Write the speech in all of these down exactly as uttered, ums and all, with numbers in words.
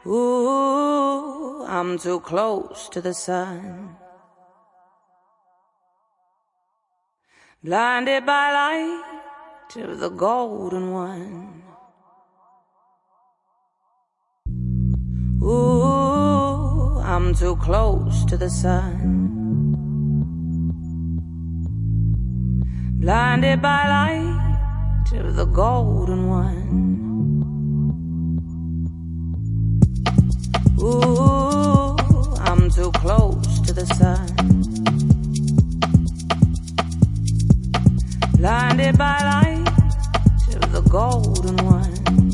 Ooh, I'm too close to the sun. Blinded by light of the golden one. Ooh, I'm too close to the sun. Blinded by light of the golden one. Ooh, I'm too close to the sun. Blinded by light of the golden one.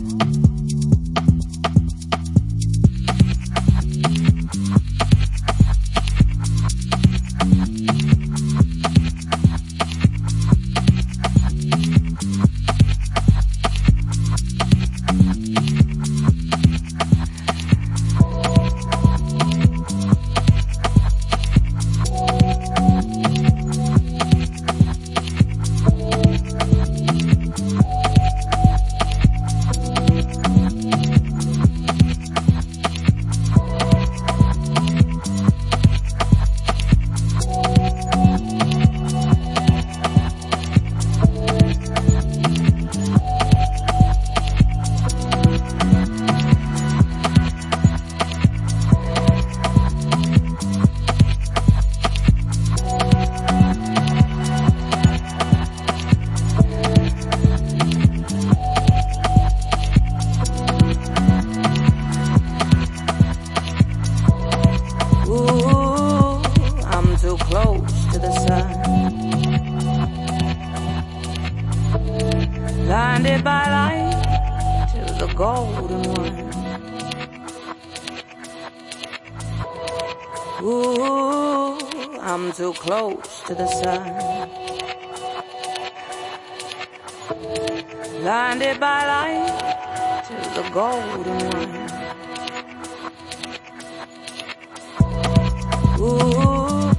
Blinded by light to the golden one. Ooh, I'm too close to the sun. Blinded by light to the golden one. Ooh.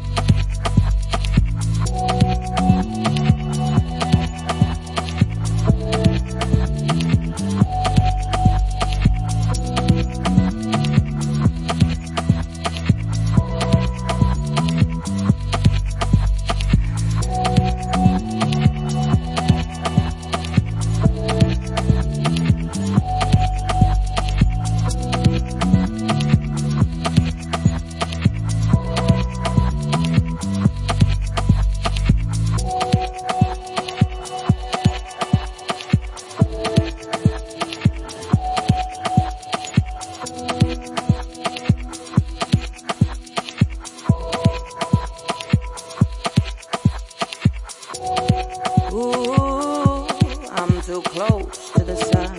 Ooh, I'm too close to the sun.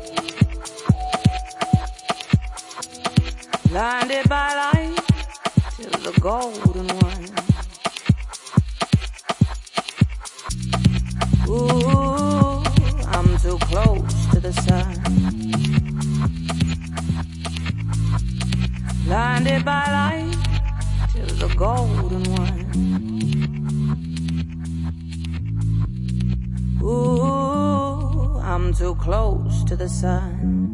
Blinded by light to the golden one. Ooh, I'm too close to the sun. Blinded by light to the golden one. Ooh, I'm too close to the sun.